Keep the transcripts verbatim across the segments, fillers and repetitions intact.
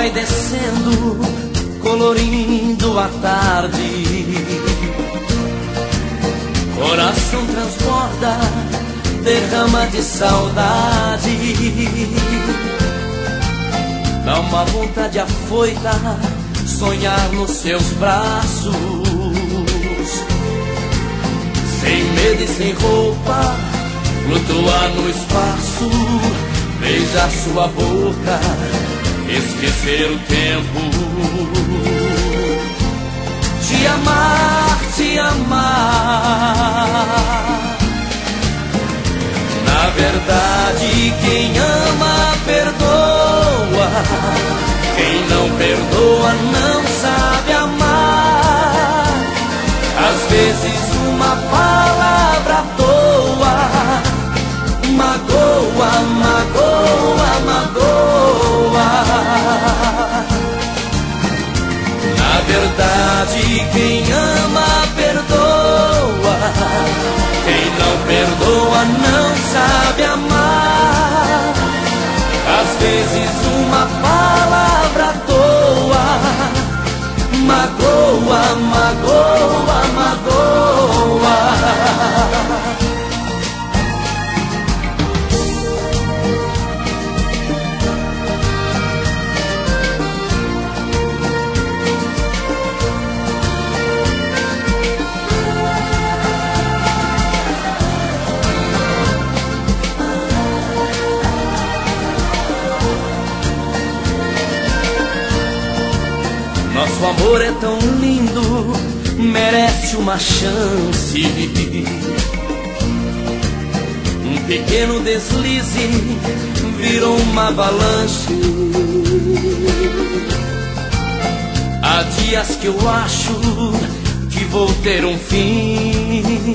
vai descendo, colorindo a tarde. Coração transborda, derrama de saudade. Dá uma vontade afoita, sonhar nos seus braços. Sem medo e sem roupa, flutuar no espaço. Beijar sua boca, esquecer o tempo. Te amar, te amar. Na verdade, quem ama, perdoa. Quem não perdoa, não sabe amar. Às vezes uma palavra à toa magoa, magoa, magoa. Na verdade, quem ama, perdoa. Quem não perdoa, não sabe amar. Às vezes uma palavra à toa magoa, magoa, magoa. Nosso amor é tão lindo, merece uma chance. Um pequeno deslize virou uma avalanche. Há dias que eu acho que vou ter um fim.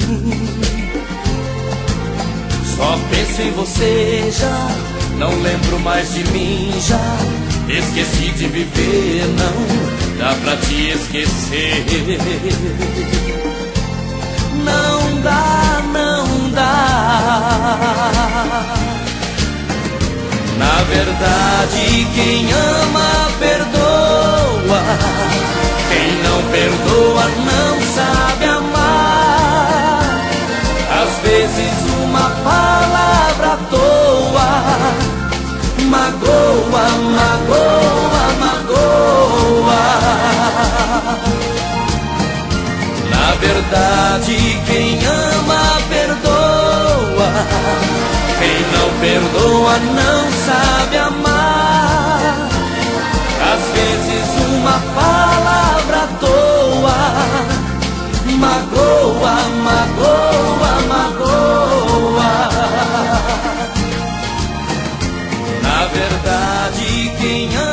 Só penso em você já, não lembro mais de mim já. Esqueci de viver, não dá pra te esquecer. Não dá, não dá. Na verdade, quem ama, perdoa. Quem não perdoa, não sabe amar. Às vezes uma palavra à toa magoa, magoa, magoa. Na verdade, quem ama, perdoa. Quem não perdoa, não sabe amar. Às vezes uma palavra à toa magoa, magoa, magoa. Na verdade, quem ama